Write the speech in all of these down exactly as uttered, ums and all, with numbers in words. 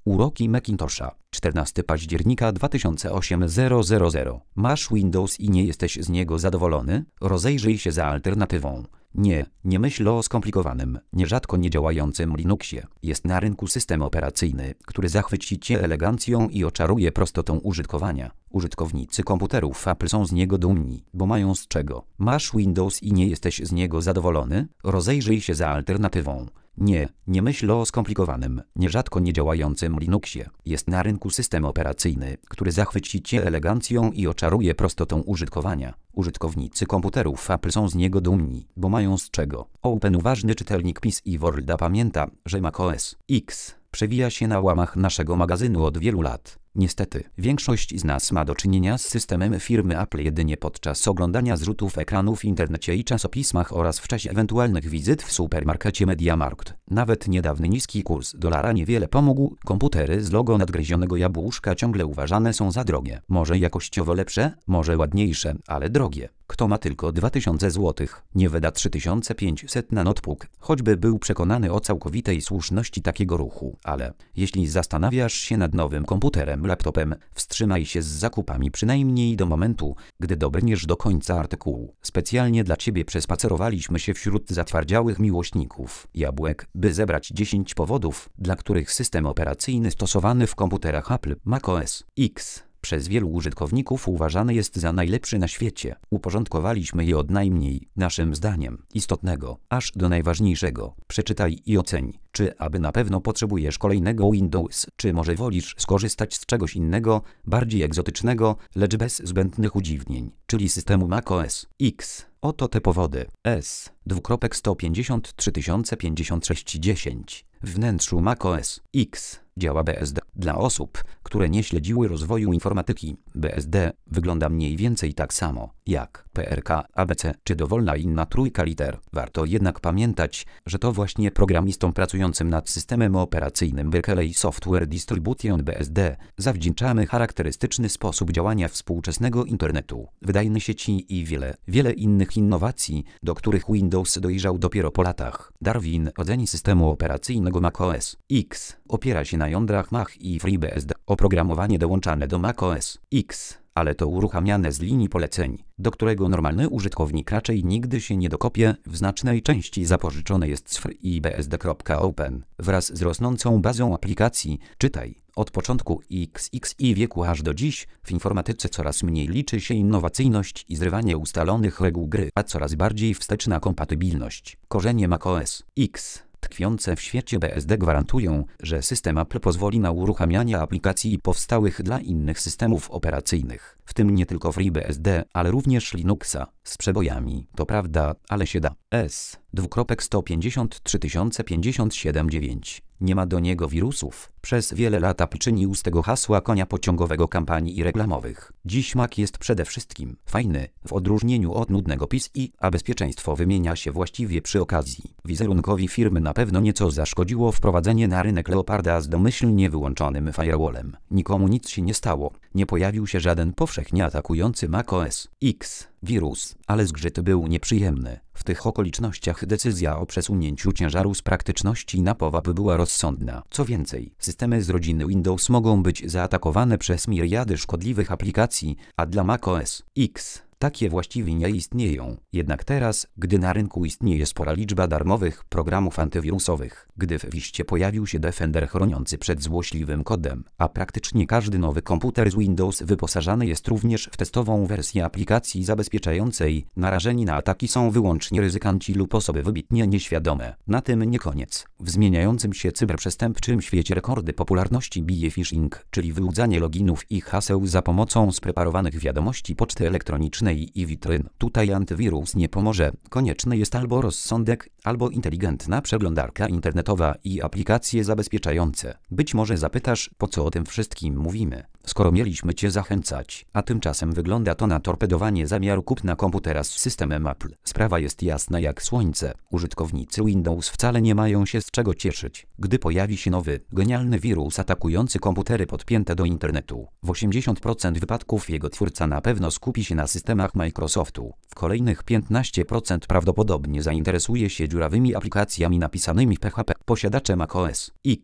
Uroki Macintosha. czternastego października dwa tysiące osiemnastego. Masz Windows i nie jesteś z niego zadowolony? Rozejrzyj się za alternatywą. Nie, nie myśl o skomplikowanym, nierzadko niedziałającym Linuxie. Jest na rynku system operacyjny, który zachwyci Cię elegancją i oczaruje prostotą użytkowania. Użytkownicy komputerów Apple są z niego dumni, bo mają z czego. Masz Windows i nie jesteś z niego zadowolony? Rozejrzyj się za alternatywą. Nie, nie myśl o skomplikowanym, nierzadko niedziałającym Linuxie. Jest na rynku system operacyjny, który zachwyci Cię elegancją i oczaruje prostotą użytkowania. Użytkownicy komputerów Apple są z niego dumni, bo mają z czego. Open uważny czytelnik P I S i Worlda pamięta, że macOS X przewija się na łamach naszego magazynu od wielu lat. Niestety, większość z nas ma do czynienia z systemem firmy Apple jedynie podczas oglądania zrzutów ekranu w internecie i czasopismach oraz w czasie ewentualnych wizyt w supermarkecie MediaMarkt. Nawet niedawny niski kurs dolara niewiele pomógł. Komputery z logo nadgryzionego jabłuszka ciągle uważane są za drogie. Może jakościowo lepsze, może ładniejsze, ale drogie. Kto ma tylko dwa tysiące złotych, nie wyda trzy tysiące pięćset na notebook, choćby był przekonany o całkowitej słuszności takiego ruchu. Ale jeśli zastanawiasz się nad nowym komputerem, laptopem, wstrzymaj się z zakupami przynajmniej do momentu, gdy dobrniesz do końca artykułu. Specjalnie dla Ciebie przespacerowaliśmy się wśród zatwardziałych miłośników jabłek, by zebrać dziesięć powodów, dla których system operacyjny stosowany w komputerach Apple, macOS X, przez wielu użytkowników uważany jest za najlepszy na świecie. Uporządkowaliśmy je od najmniej, naszym zdaniem, istotnego, aż do najważniejszego. Przeczytaj i oceń, czy aby na pewno potrzebujesz kolejnego Windows, czy może wolisz skorzystać z czegoś innego, bardziej egzotycznego, lecz bez zbędnych udziwnień, czyli systemu macOS X. Oto te powody. S. dwukropek sto pięćdziesiąt trzy tysiące pięćdziesiąt sześć dziesięć. W wnętrzu macOS X działa B S D. Dla osób, które nie śledziły rozwoju informatyki, B S D wygląda mniej więcej tak samo jak P R K, A B C czy dowolna inna trójka liter. Warto jednak pamiętać, że to właśnie programistom pracującym nad systemem operacyjnym Berkeley Software Distribution B S D zawdzięczamy charakterystyczny sposób działania współczesnego internetu, wydajne sieci i wiele, wiele innych innowacji, do których Windows dojrzał dopiero po latach. Darwin oceni systemu operacyjnego macOS X opiera się na jądrach Mach i FreeBSD. Oprogramowanie dołączane do macOS X, ale to uruchamiane z linii poleceń, do którego normalny użytkownik raczej nigdy się nie dokopie, w znacznej części zapożyczone jest z FreeBSD.open. Wraz z rosnącą bazą aplikacji, czytaj, od początku X X i wieku aż do dziś, w informatyce coraz mniej liczy się innowacyjność i zrywanie ustalonych reguł gry, a coraz bardziej wsteczna kompatybilność. Korzenie macOS X tkwiące w świecie B S D gwarantują, że system Apple pozwoli na uruchamianie aplikacji powstałych dla innych systemów operacyjnych, w tym nie tylko FreeBSD, ale również Linuxa, z przebojami. To prawda, ale się da. S. dwukropek sto pięćdziesiąt trzy tysiące pięćdziesiąt siedem dziewięć. Nie ma do niego wirusów. Przez wiele lat Apple czynił z tego hasła konia pociągowego kampanii reklamowych. Dziś Mac jest przede wszystkim fajny, w odróżnieniu od nudnego P I S I, a bezpieczeństwo wymienia się właściwie przy okazji. Wizerunkowi firmy na pewno nieco zaszkodziło wprowadzenie na rynek Leoparda z domyślnie wyłączonym firewallem. Nikomu nic się nie stało. Nie pojawił się żaden powszechnie atakujący macOS X wirus, ale zgrzyt był nieprzyjemny. W tych okolicznościach decyzja o przesunięciu ciężaru z praktyczności na P O W A była rozsądna. Co więcej, systemy z rodziny Windows mogą być zaatakowane przez miriady szkodliwych aplikacji, a dla macOS X takie właściwie nie istnieją. Jednak teraz, gdy na rynku istnieje spora liczba darmowych programów antywirusowych, gdy w liście pojawił się Defender chroniący przed złośliwym kodem, a praktycznie każdy nowy komputer z Windows wyposażany jest również w testową wersję aplikacji zabezpieczającej, narażeni na ataki są wyłącznie ryzykanci lub osoby wybitnie nieświadome. Na tym nie koniec. W zmieniającym się cyberprzestępczym świecie rekordy popularności bije phishing, czyli wyłudzanie loginów i haseł za pomocą spreparowanych wiadomości poczty elektronicznej i witryn. Tutaj antywirus nie pomoże. Konieczny jest albo rozsądek, albo inteligentna przeglądarka internetowa i aplikacje zabezpieczające. Być może zapytasz, po co o tym wszystkim mówimy, skoro mieliśmy Cię zachęcać, a tymczasem wygląda to na torpedowanie zamiaru kupna komputera z systemem Apple. Sprawa jest jasna jak słońce. Użytkownicy Windows wcale nie mają się z czego cieszyć, gdy pojawi się nowy, genialny wirus atakujący komputery podpięte do internetu. W osiemdziesiąt procent wypadków jego twórca na pewno skupi się na systemach Microsoftu. W kolejnych piętnaście procent prawdopodobnie zainteresuje się dziurawymi aplikacjami napisanymi w P H P. Posiadacze macOS X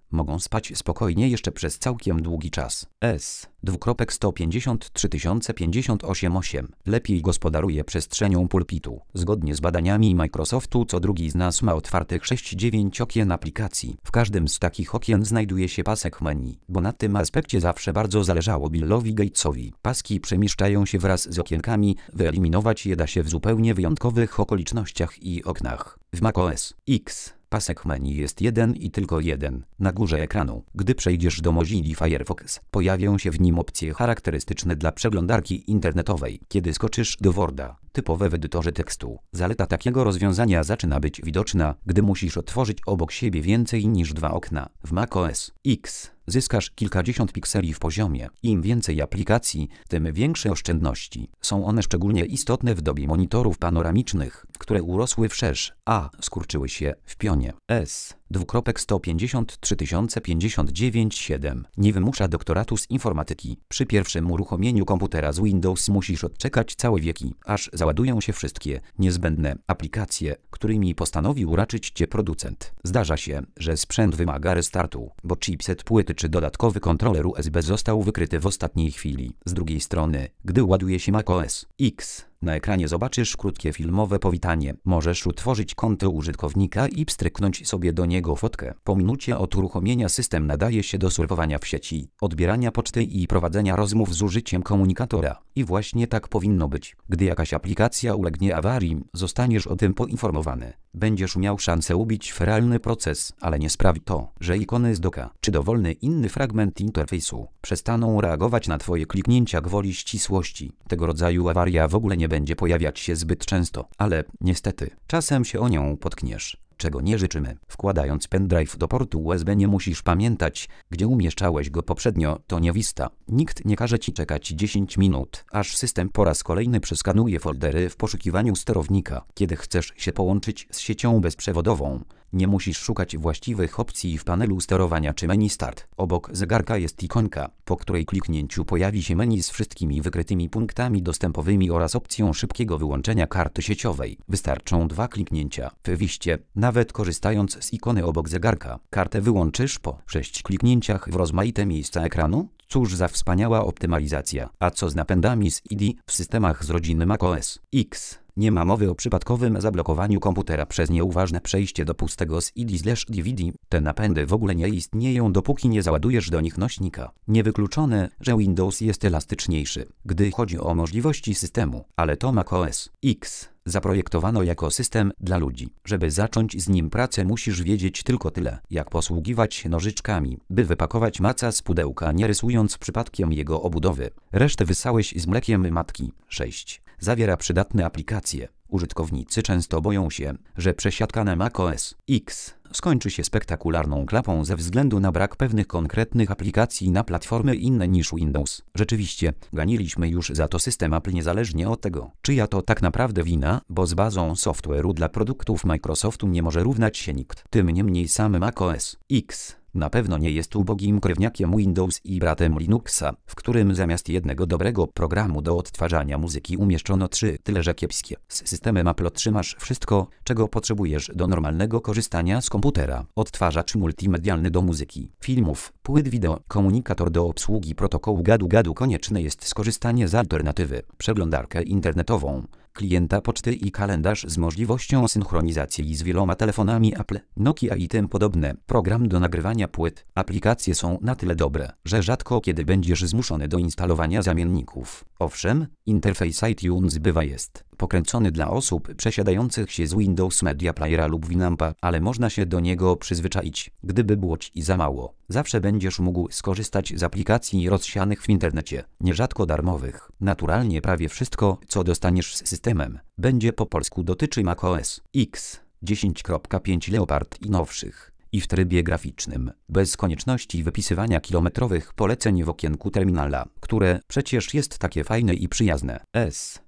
mogą spać spokojnie jeszcze przez całkiem długi czas. S. Dwukropek sto pięćdziesiąt trzy tysiące pięćdziesiąt osiem osiem. Lepiej gospodaruje przestrzenią pulpitu. Zgodnie z badaniami Microsoftu co drugi z nas ma otwartych sześć dziewięć okien aplikacji. W każdym z takich okien znajduje się pasek menu, bo na tym aspekcie zawsze bardzo zależało Billowi Gatesowi. Paski przemieszczają się wraz z okienkami, wyeliminować je da się w zupełnie wyjątkowych okolicznościach i oknach. W macOS X pasek menu jest jeden i tylko jeden, na górze ekranu. Gdy przejdziesz do Mozilla Firefox, pojawią się w nim opcje charakterystyczne dla przeglądarki internetowej. Kiedy skoczysz do Worda, typowe w edytorze tekstu, zaleta takiego rozwiązania zaczyna być widoczna, gdy musisz otworzyć obok siebie więcej niż dwa okna. W macOS X zyskasz kilkadziesiąt pikseli w poziomie. Im więcej aplikacji, tym większe oszczędności. Są one szczególnie istotne w dobie monitorów panoramicznych, które urosły wszerz, a skurczyły się w pionie. S. Dwukropek sto pięćdziesiąt trzy tysiące pięćdziesiąt dziewięć siedem. Nie wymusza doktoratu z informatyki. Przy pierwszym uruchomieniu komputera z Windows musisz odczekać całe wieki, aż załadują się wszystkie niezbędne aplikacje, którymi postanowił raczyć cię producent. Zdarza się, że sprzęt wymaga restartu, bo chipset płyty czy dodatkowy kontroler U S B został wykryty w ostatniej chwili. Z drugiej strony, gdy ładuje się macOS X, na ekranie zobaczysz krótkie filmowe powitanie. Możesz utworzyć konto użytkownika i pstryknąć sobie do niego fotkę. Po minucie od uruchomienia system nadaje się do surfowania w sieci, odbierania poczty i prowadzenia rozmów z użyciem komunikatora. I właśnie tak powinno być. Gdy jakaś aplikacja ulegnie awarii, zostaniesz o tym poinformowany. Będziesz miał szansę ubić feralny proces, ale nie sprawi to, że ikony z doka czy dowolny inny fragment interfejsu przestaną reagować na twoje kliknięcia gwoli ścisłości. Tego rodzaju awaria w ogóle nie będzie pojawiać się zbyt często, ale niestety czasem się o nią potkniesz, czego nie życzymy. Wkładając pendrive do portu U S B nie musisz pamiętać, gdzie umieszczałeś go poprzednio, to niewista. Nikt nie każe ci czekać dziesięć minut, aż system po raz kolejny przeskanuje foldery w poszukiwaniu sterownika. Kiedy chcesz się połączyć z siecią bezprzewodową, nie musisz szukać właściwych opcji w panelu sterowania czy menu Start. Obok zegarka jest ikonka, po której kliknięciu pojawi się menu z wszystkimi wykrytymi punktami dostępowymi oraz opcją szybkiego wyłączenia karty sieciowej. Wystarczą dwa kliknięcia. W wiście, nawet korzystając z ikony obok zegarka, kartę wyłączysz po sześć kliknięciach w rozmaite miejsca ekranu? Cóż za wspaniała optymalizacja. A co z napędami z I D w systemach z rodziny macOS X? Nie ma mowy o przypadkowym zablokowaniu komputera przez nieuważne przejście do pustego z I D slash D V D. Te napędy w ogóle nie istnieją, dopóki nie załadujesz do nich nośnika. Niewykluczone, że Windows jest elastyczniejszy, gdy chodzi o możliwości systemu, ale to macOS X zaprojektowano jako system dla ludzi. Żeby zacząć z nim pracę, musisz wiedzieć tylko tyle, jak posługiwać się nożyczkami, by wypakować maca z pudełka, nie rysując przypadkiem jego obudowy. Resztę wysałeś z mlekiem matki. sześć. Zawiera przydatne aplikacje. Użytkownicy często boją się, że przesiadka na macOS X skończy się spektakularną klapą ze względu na brak pewnych konkretnych aplikacji na platformy inne niż Windows. Rzeczywiście, ganiliśmy już za to system Apple niezależnie od tego, czyja to tak naprawdę wina, bo z bazą software'u dla produktów Microsoftu nie może równać się nikt. Tym niemniej sam macOS X na pewno nie jest ubogim krewniakiem Windows i bratem Linuxa, w którym zamiast jednego dobrego programu do odtwarzania muzyki umieszczono trzy, tyleże kiepskie. Z systemem Apple otrzymasz wszystko, czego potrzebujesz do normalnego korzystania z komputera. Odtwarzacz multimedialny do muzyki, filmów, płyt wideo, komunikator do obsługi protokołu gadu-gadu. Konieczne jest skorzystanie z alternatywy, przeglądarkę internetową, klienta poczty i kalendarz z możliwością synchronizacji z wieloma telefonami Apple, Nokia i tym podobne. Program do nagrywania płyt. Aplikacje są na tyle dobre, że rzadko kiedy będziesz zmuszony do instalowania zamienników. Owszem, interfejs iTunes bywa jest pokręcony dla osób przesiadających się z Windows Media Playera lub Winampa, ale można się do niego przyzwyczaić. Gdyby było ci za mało, zawsze będziesz mógł skorzystać z aplikacji rozsianych w internecie, nierzadko darmowych. Naturalnie prawie wszystko, co dostaniesz z systemem, będzie po polsku. Dotyczy macOS X dziesięć kropka pięć Leopard i nowszych, i w trybie graficznym, bez konieczności wypisywania kilometrowych poleceń w okienku terminala, które przecież jest takie fajne i przyjazne. S.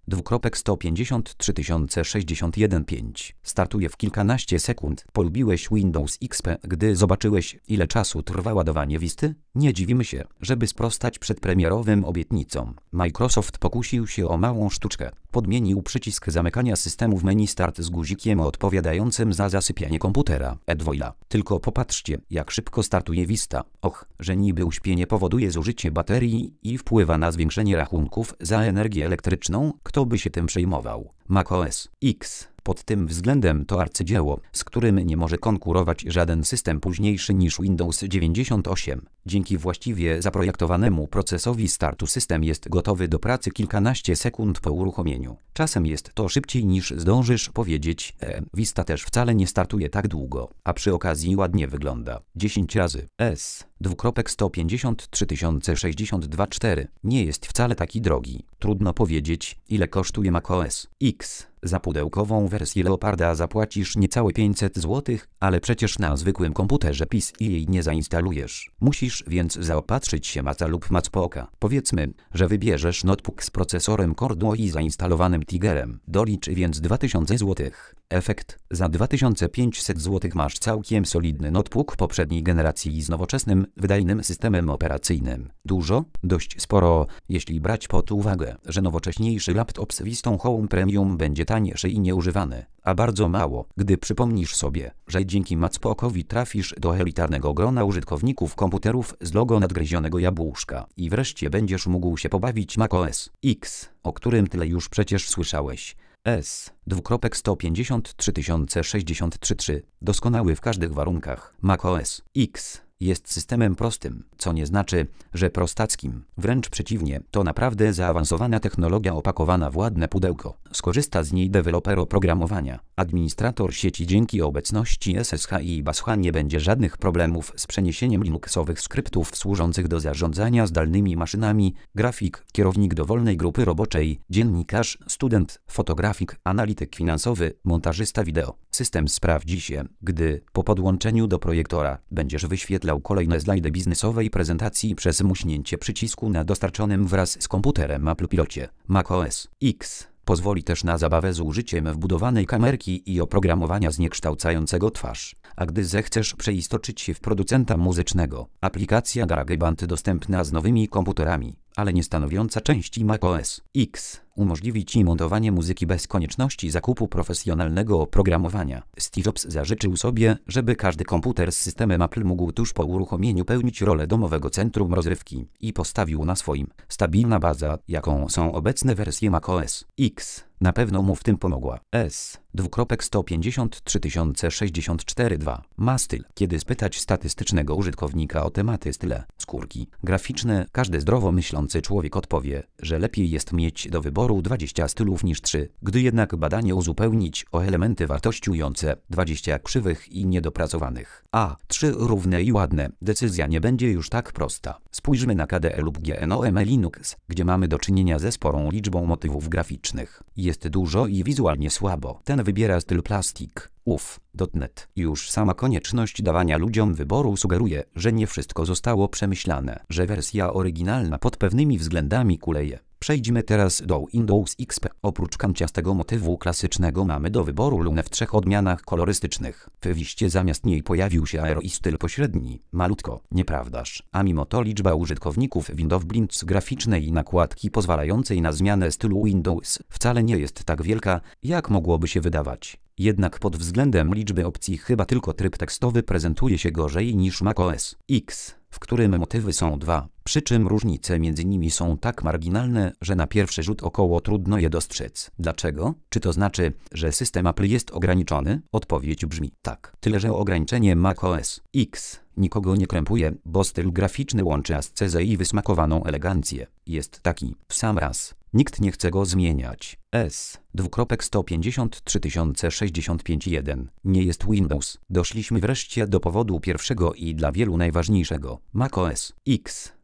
dwukropek sto pięćdziesiąt trzy tysiące sześćdziesiąt jeden pięć. Startuje w kilkanaście sekund. Polubiłeś Windows X P, gdy zobaczyłeś, ile czasu trwa ładowanie Visty? Nie dziwimy się, żeby sprostać przedpremierowym obietnicom. Microsoft pokusił się o małą sztuczkę. Podmienił przycisk zamykania systemu w menu Start z guzikiem odpowiadającym za zasypianie komputera. Edwoila. Tylko popatrzcie, jak szybko startuje Vista. Och, że niby uśpienie powoduje zużycie baterii i wpływa na zwiększenie rachunków za energię elektryczną, kto by się tym przejmował. macOS X. Pod tym względem to arcydzieło, z którym nie może konkurować żaden system późniejszy niż Windows dziewięćdziesiąt osiem. Dzięki właściwie zaprojektowanemu procesowi startu system jest gotowy do pracy kilkanaście sekund po uruchomieniu. Czasem jest to szybciej niż zdążysz powiedzieć. E, Vista też wcale nie startuje tak długo, a przy okazji ładnie wygląda. dziesięć razy S. dwukropek sto pięćdziesiąt trzy tysiące sześćdziesiąt dwa cztery. Nie jest wcale taki drogi. Trudno powiedzieć, ile kosztuje macOS X. Za pudełkową wersję Leoparda zapłacisz niecałe pięćset złotych, ale przecież na zwykłym komputerze P C jej nie zainstalujesz. Musisz więc zaopatrzyć się Maca lub Macpooka. Powiedzmy, że wybierzesz notebook z procesorem Core Duo i zainstalowanym Tigerem. Dolicz więc dwa tysiące złotych. Efekt: za dwa tysiące pięćset złotych masz całkiem solidny notebook poprzedniej generacji z nowoczesnym, wydajnym systemem operacyjnym. Dużo? Dość sporo, jeśli brać pod uwagę, że nowocześniejszy laptop z Vistą Home Premium będzie tańszy i nieużywany, a bardzo mało, gdy przypomnisz sobie, że dzięki Macpookowi trafisz do elitarnego grona użytkowników komputerów z logo nadgryzionego jabłuszka i wreszcie będziesz mógł się pobawić macOS X, o którym tyle już przecież słyszałeś. S. dwukropek sto pięćdziesiąt trzy tysiące sześćdziesiąt trzy trzy. Doskonały w każdych warunkach. macOS X jest systemem prostym, co nie znaczy, że prostackim. Wręcz przeciwnie, to naprawdę zaawansowana technologia opakowana w ładne pudełko. Skorzysta z niej deweloper oprogramowania. Administrator sieci dzięki obecności S S H i BASH nie będzie żadnych problemów z przeniesieniem linuxowych skryptów służących do zarządzania zdalnymi maszynami. Grafik, kierownik dowolnej grupy roboczej, dziennikarz, student, fotografik, analityk finansowy, montażysta wideo. System sprawdzi się, gdy po podłączeniu do projektora będziesz wyświetlał kolejne slajdy biznesowej prezentacji przez muśnięcie przycisku na dostarczonym wraz z komputerem Apple Pilocie. macOS X pozwoli też na zabawę z użyciem wbudowanej kamerki i oprogramowania zniekształcającego twarz. A gdy zechcesz przeistoczyć się w producenta muzycznego, aplikacja GarageBand dostępna z nowymi komputerami, ale nie stanowiąca części macOS X, umożliwi Ci montowanie muzyki bez konieczności zakupu profesjonalnego oprogramowania. Steve Jobs zażyczył sobie, żeby każdy komputer z systemem Apple mógł tuż po uruchomieniu pełnić rolę domowego centrum rozrywki i postawił na swoim. Stabilna baza, jaką są obecne wersje macOS X, na pewno mu w tym pomogła. S. dwukropek sto pięćdziesiąt trzy tysiące sześćdziesiąt cztery dwa. Ma styl. Kiedy spytać statystycznego użytkownika o tematy style, skórki, graficzne, każdy zdrowo myślący człowiek odpowie, że lepiej jest mieć do wyboru dwadzieścia stylów niż trzy. Gdy jednak badanie uzupełnić o elementy wartościujące, dwadzieścia krzywych i niedopracowanych, a trzy równe i ładne, decyzja nie będzie już tak prosta. Spójrzmy na K D E lub G N O M Linux, gdzie mamy do czynienia ze sporą liczbą motywów graficznych. Jest dużo i wizualnie słabo. Ten wybiera styl plastik. Uff, .net. Już sama konieczność dawania ludziom wyboru sugeruje, że nie wszystko zostało przemyślane, że wersja oryginalna pod pewnymi względami kuleje. Przejdźmy teraz do Windows X P. Oprócz kanciastego motywu klasycznego mamy do wyboru lunę w trzech odmianach kolorystycznych. W Viście zamiast niej pojawił się aero i styl pośredni. Malutko, nieprawdaż? A mimo to liczba użytkowników Windows Blinds graficznej i nakładki pozwalającej na zmianę stylu Windows wcale nie jest tak wielka, jak mogłoby się wydawać. Jednak pod względem liczby opcji chyba tylko tryb tekstowy prezentuje się gorzej niż macOS X, w którym motywy są dwa, przy czym różnice między nimi są tak marginalne, że na pierwszy rzut około trudno je dostrzec. Dlaczego? Czy to znaczy, że system Apple jest ograniczony? Odpowiedź brzmi tak. Tyle że ograniczenie macOS X nikogo nie krępuje, bo styl graficzny łączy ascezę i wysmakowaną elegancję. Jest taki w sam raz. Nikt nie chce go zmieniać. S. dwukropek sto pięćdziesiąt trzy tysiące sześćdziesiąt pięć jeden. Nie jest Windows. Doszliśmy wreszcie do powodu pierwszego i dla wielu najważniejszego. macOS X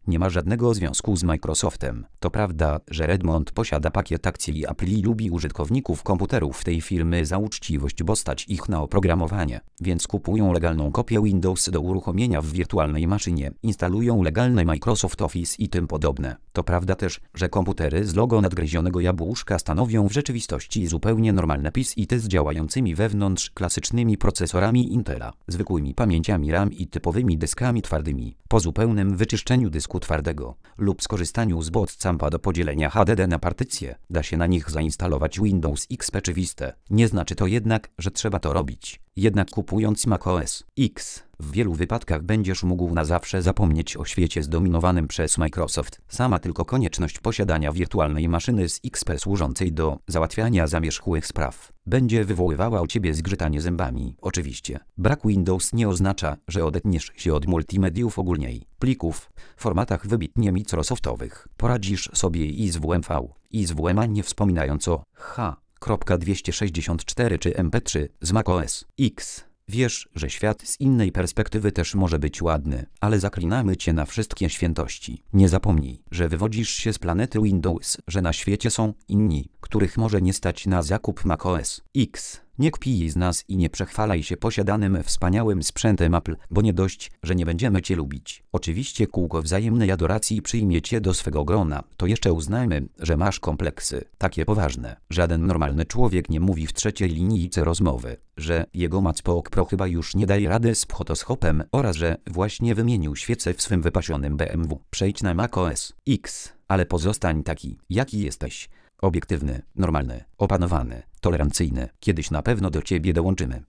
nie ma żadnego związku z Microsoftem. To prawda, że Redmond posiada pakiet akcji Apple i lubi użytkowników komputerów tej firmy za uczciwość, bo stać ich na oprogramowanie, więc kupują legalną kopię Windows do uruchomienia w wirtualnej maszynie, instalują legalny Microsoft Office i tym podobne. To prawda też, że komputery z logo nadgryzionego jabłuszka stanowią w rzeczywistości zupełnie normalne P C I T z działającymi wewnątrz klasycznymi procesorami Intela, zwykłymi pamięciami RAM i typowymi dyskami twardymi. Po zupełnym wyczyszczeniu dysku twardego lub skorzystaniu z bootcampa do podzielenia H D D na partycje, da się na nich zainstalować Windows X P czy Vistę. Nie znaczy to jednak, że trzeba to robić. Jednak kupując macOS X, w wielu wypadkach będziesz mógł na zawsze zapomnieć o świecie zdominowanym przez Microsoft. Sama tylko konieczność posiadania wirtualnej maszyny z X P służącej do załatwiania zamierzchłych spraw będzie wywoływała u ciebie zgrzytanie zębami. Oczywiście, brak Windows nie oznacza, że odetniesz się od multimediów ogólniej, plików, formatach wybitnie Microsoftowych. Poradzisz sobie i z W M V, i z W M A, nie wspominając o H dwieście sześćdziesiąt cztery czy M P trzy z macOS X. Wiesz, że świat z innej perspektywy też może być ładny, ale zaklinamy cię na wszystkie świętości. Nie zapomnij, że wywodzisz się z planety Windows, że na świecie są inni, których może nie stać na zakup macOS X. Nie kpij z nas i nie przechwalaj się posiadanym wspaniałym sprzętem Apple, bo nie dość, że nie będziemy cię lubić. Oczywiście kółko wzajemnej adoracji przyjmie cię do swego grona, to jeszcze uznajmy, że masz kompleksy, takie poważne. Żaden normalny człowiek nie mówi w trzeciej linijce rozmowy, że jego MacBook Pro chyba już nie daje rady z photoshopem oraz że właśnie wymienił świecę w swym wypasionym B M W. Przejdź na macOS X, ale pozostań taki, jaki jesteś. Obiektywny, normalny, opanowany, tolerancyjny. Kiedyś na pewno do ciebie dołączymy.